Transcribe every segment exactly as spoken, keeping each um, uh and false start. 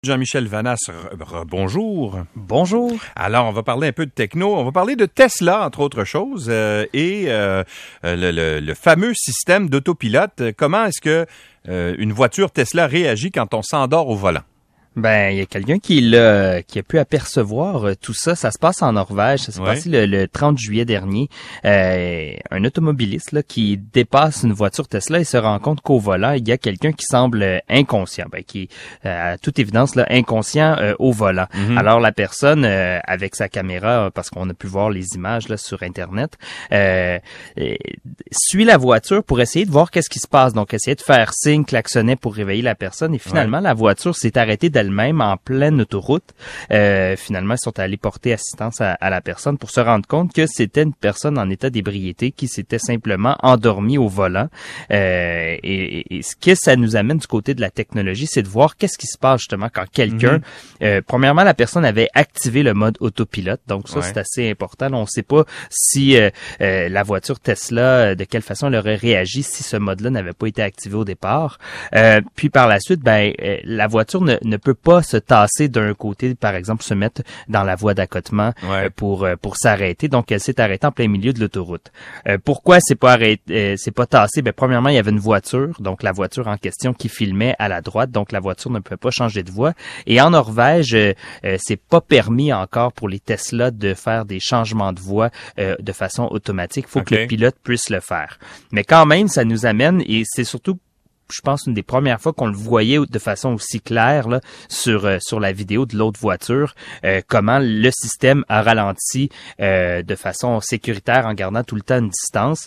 Jean-Michel Vanasse, re- re- bonjour. Bonjour. Alors, on va parler un peu de techno. On va parler de Tesla, entre autres choses, euh, et euh, le, le, le fameux système d'autopilote. Comment est-ce que euh, une voiture Tesla réagit quand on s'endort au volant? Ben, il y a quelqu'un qui l'a, qui a pu apercevoir euh, tout ça. Ça se passe en Norvège. Ça s'est Ouais. passé le, le trente juillet dernier. Euh, un automobiliste là qui dépasse une voiture Tesla et se rend compte qu'au volant, il y a quelqu'un qui semble euh, inconscient, ben, qui est euh, à toute évidence là inconscient euh, au volant. Mm-hmm. Alors la personne euh, avec sa caméra, parce qu'on a pu voir les images là sur Internet, euh, euh, suit la voiture pour essayer de voir qu'est-ce qui se passe. Donc essayer de faire signe, klaxonner pour réveiller la personne. Et finalement, Ouais. la voiture s'est arrêtée d'elle-même en pleine autoroute. Euh, finalement, ils sont allés porter assistance à, à la personne pour se rendre compte que c'était une personne en état d'ébriété qui s'était simplement endormie au volant. Euh, et, et- et ce que ça nous amène du côté de la technologie, c'est de voir qu'est-ce qui se passe justement quand quelqu'un... Mhm. euh, premièrement, la personne avait activé le mode autopilote. Donc ça, Ouais. c'est assez important. On ne sait pas si euh, euh, la voiture Tesla, euh, de quelle façon elle aurait réagi si ce mode-là n'avait pas été activé au départ. Euh, puis par la suite, ben euh, la voiture ne, ne peut pas se tasser d'un côté, par exemple, se mettre dans la voie d'accotement Ouais. euh, pour euh, pour s'arrêter. Donc elle s'est arrêtée en plein milieu de l'autoroute. Euh, pourquoi c'est pas arrêté, euh, c'est pas tassé? Ben premièrement, il y avait une voiture, donc la voiture en question qui filmait à la droite, donc la voiture ne pouvait pas changer de voie. Et en Norvège, euh, euh, c'est pas permis encore pour les Tesla de faire des changements de voie euh, de façon automatique. Il faut Ok. que le pilote puisse le faire. Mais quand même, ça nous amène, et c'est surtout, je pense, une des premières fois qu'on le voyait de façon aussi claire là, sur euh, sur la vidéo de l'autre voiture, euh, comment le système a ralenti euh, de façon sécuritaire en gardant tout le temps une distance.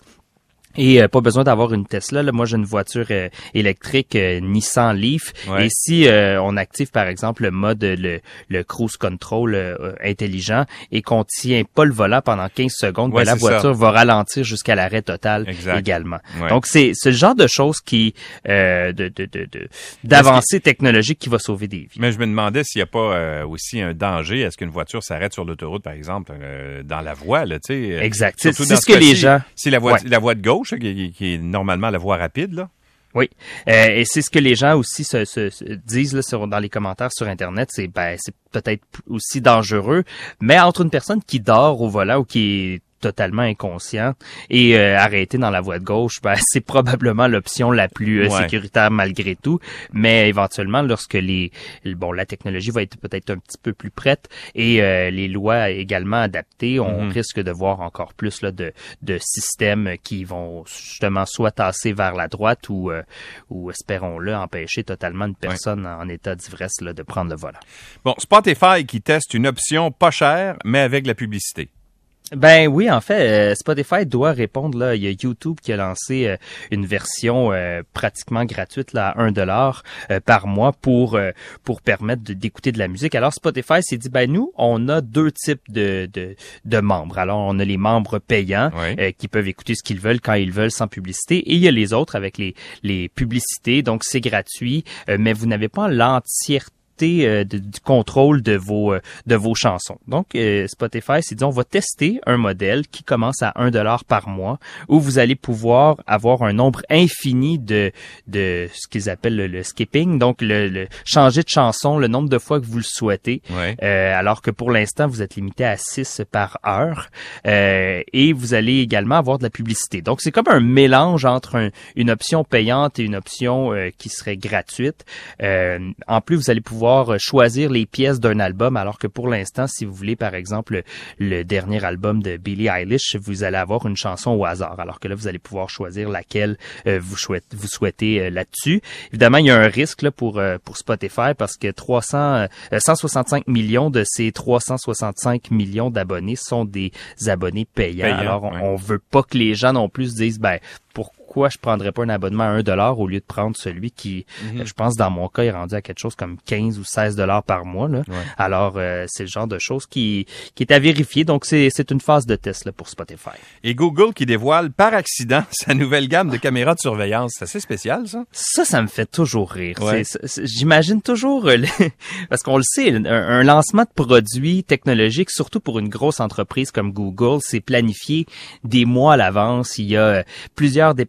Et euh, pas besoin d'avoir une Tesla. Là. Moi, j'ai une voiture euh, électrique euh, Nissan Leaf. Ouais. Et si euh, on active, par exemple, le mode, le, le cruise control euh, intelligent et qu'on tient pas le volant pendant quinze secondes, Ouais, ben, la c'est voiture ça. va ralentir jusqu'à l'arrêt total Exact. également. Ouais. Donc, c'est ce genre de choses qui euh, de, de, de, de d'avancée technologique qui va sauver des vies. Mais je me demandais s'il n'y a pas euh, aussi un danger. Est-ce qu'une voiture s'arrête sur l'autoroute, par exemple, euh, dans la voie, là, tu sais? euh, Exact. C'est- surtout c'est dans ce que les cas-ci, gens- C'est la voie, Ouais. la voie de gauche, hein, qui, qui est normalement la voie rapide, là. Oui, euh, et c'est ce que les gens aussi se, se, se disent là, sur, dans les commentaires sur Internet, c'est ben c'est peut-être aussi dangereux, mais entre une personne qui dort au volant ou qui est totalement inconscient et euh, arrêté dans la voie de gauche, ben c'est probablement l'option la plus euh, Ouais. sécuritaire malgré tout, mais éventuellement lorsque les bon la technologie va être peut-être un petit peu plus prête et euh, les lois également adaptées, on Mhm. risque de voir encore plus là de de systèmes qui vont justement soit tasser vers la droite ou euh, ou espérons-le empêcher totalement une personne en état d'ivresse là de prendre le volant. Bon, Spotify qui teste une option pas chère, mais avec la publicité. Ben oui, en fait, euh, Spotify doit répondre là. Il y a YouTube qui a lancé euh, une version euh, pratiquement gratuite là, à un dollar euh, par mois pour euh, pour permettre de, d'écouter de la musique. Alors Spotify s'est dit ben nous, on a deux types de de, de membres. Alors on a les membres payants Ouais. euh, qui peuvent écouter ce qu'ils veulent quand ils veulent sans publicité, et il y a les autres avec les les publicités. Donc c'est gratuit, euh, mais vous n'avez pas l'entièreté euh, de- du contrôle de vos euh, de vos chansons. Donc euh, Spotify s'est dit on va tester un modèle qui commence à un dollar par mois où vous allez pouvoir avoir un nombre infini de de ce qu'ils appellent le, le skipping, donc le, le changer de chanson le nombre de fois que vous le souhaitez. Ouais. Euh, alors que pour l'instant, vous êtes limité à six par heure. Euh, et vous allez également avoir de la publicité. Donc, c'est comme un mélange entre un- une option payante et une option euh, qui serait gratuite. Euh, en plus, vous allez pouvoir choisir les pièces d'un album, alors que pour l'instant, si vous voulez, par exemple, le, le dernier album de Billie Eilish, vous allez avoir une chanson au hasard. Alors que là, vous allez pouvoir choisir laquelle euh, vous, souhaitez, vous souhaitez euh, là-dessus. Évidemment, il y a un risque là, pour, euh, pour Spotify parce que trois cents, euh, cent soixante-cinq millions de ces trois cent soixante-cinq millions d'abonnés sont des abonnés payants. Payants, Alors, on, ouais. on veut pas que les gens non plus se disent, ben, pourquoi je prendrais pas un abonnement à un dollar au lieu de prendre celui qui, Mhm. euh, je pense, dans mon cas, est rendu à quelque chose comme quinze ou seize dollars par mois, là. Ouais. Alors, euh, c'est le genre de choses qui, qui est à vérifier. Donc, c'est, c'est une phase de test, là, pour Spotify. Et Google qui dévoile par accident sa nouvelle gamme de caméras de surveillance. C'est assez spécial, ça? Ça, ça me fait toujours rire. Ouais. C'est- c'est- j'imagine toujours, euh, le- parce qu'on le sait, un, un lancement de produits technologiques, surtout pour une grosse entreprise comme Google, c'est planifié des mois à l'avance. Il y a euh, plusieurs départements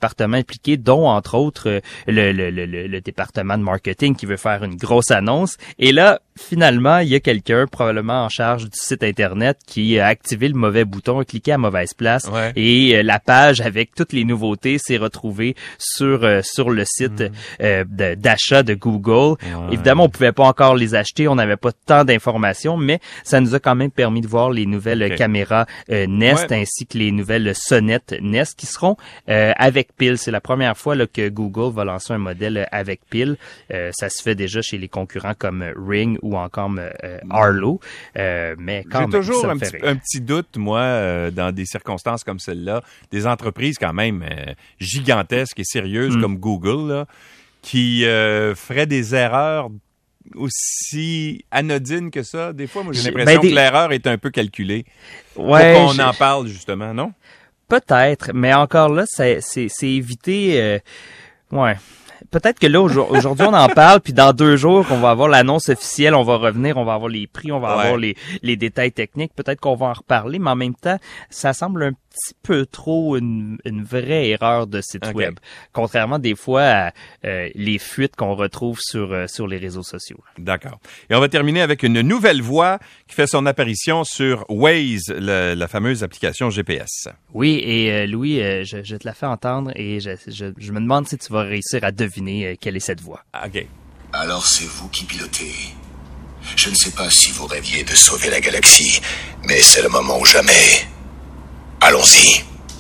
départements impliqués, dont entre autres euh, le, le, le, le département de marketing qui veut faire une grosse annonce. Et là, finalement, il y a quelqu'un probablement en charge du site Internet qui a activé le mauvais bouton, a cliqué à mauvaise place ouais. et euh, la page avec toutes les nouveautés s'est retrouvée sur euh, sur le site mmh. euh, de, d'achat de Google. Ouais. Évidemment, on pouvait pas encore les acheter, on n'avait pas tant d'informations, mais ça nous a quand même permis de voir les nouvelles okay. caméras euh, Nest ouais. ainsi que les nouvelles sonnettes Nest qui seront euh, avec pile. C'est la première fois là, que Google va lancer un modèle avec pile. Euh, ça se fait déjà chez les concurrents comme Ring ou encore euh, Arlo, euh, mais quand J'ai même, toujours ça un, me fait petit, rire. un petit doute, moi, euh, dans des circonstances comme celle-là, des entreprises quand même euh, gigantesques et sérieuses mm. comme Google, là, qui euh, feraient des erreurs aussi anodines que ça. Des fois, moi, j'ai l'impression ben, des... que l'erreur est un peu calculée ouais, pour qu'on je... en parle, justement, non? Peut-être, mais encore là, c'est, c'est, c'est éviter... Euh... Ouais... Peut-être que là, aujourd'hui, on en parle, puis dans deux jours, on va avoir l'annonce officielle, on va revenir, on va avoir les prix, on va ouais. avoir les, les détails techniques. Peut-être qu'on va en reparler, mais en même temps, ça semble un petit peu trop une, une vraie erreur de site okay. web. Contrairement des fois à euh, les fuites qu'on retrouve sur, euh, sur les réseaux sociaux. D'accord. Et on va terminer avec une nouvelle voix qui fait son apparition sur Waze, le, la fameuse application G P S. Oui, et euh, Louis, euh, je, je te la fais entendre et je, je, je me demande si tu vas réussir à deviner euh, quelle est cette voix. OK. Alors c'est vous qui pilotez. Je ne sais pas si vous rêviez de sauver la galaxie, mais c'est le moment ou jamais. Allons-y.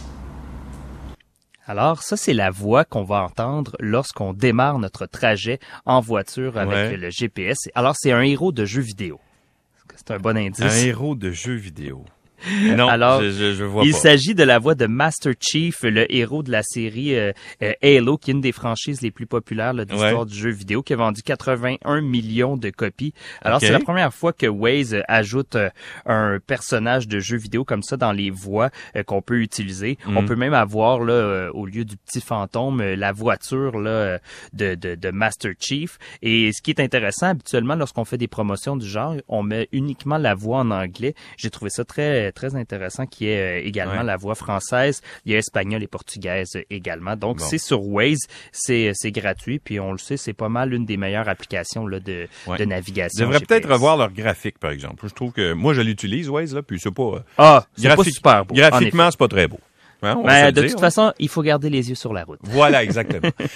Alors, ça, c'est la voix qu'on va entendre lorsqu'on démarre notre trajet en voiture avec ouais. le G P S. Alors, c'est un héros de jeu vidéo. C'est un bon indice. Un héros de jeu vidéo. Non, Alors, je, je, je vois il pas. s'agit de la voix de Master Chief, le héros de la série euh, euh, Halo, qui est une des franchises les plus populaires là, de l'histoire ouais. du jeu vidéo, qui a vendu quatre-vingt-un millions de copies. Alors, okay. c'est la première fois que Waze ajoute euh, un personnage de jeu vidéo comme ça dans les voix euh, qu'on peut utiliser. Mm. On peut même avoir, là, euh, au lieu du petit fantôme, euh, la voiture là, de, de, de Master Chief. Et ce qui est intéressant, habituellement, lorsqu'on fait des promotions du genre, on met uniquement la voix en anglais. J'ai trouvé ça très très intéressant, qui est euh, également ouais. la voix française. Il y a espagnol et portugaise euh, également. Donc, bon. c'est sur Waze, c'est c'est gratuit, puis on le sait, c'est pas mal une des meilleures applications là, de, ouais. de navigation. Ils devraient peut-être revoir leur graphique, par exemple. Je trouve que, moi, je l'utilise, Waze, là, puis c'est pas... Ah, c'est graphique, pas super beau. Graphiquement, c'est pas très beau. Hein, ben, de dire, toute hein. façon, il faut garder les yeux sur la route. Voilà, exactement.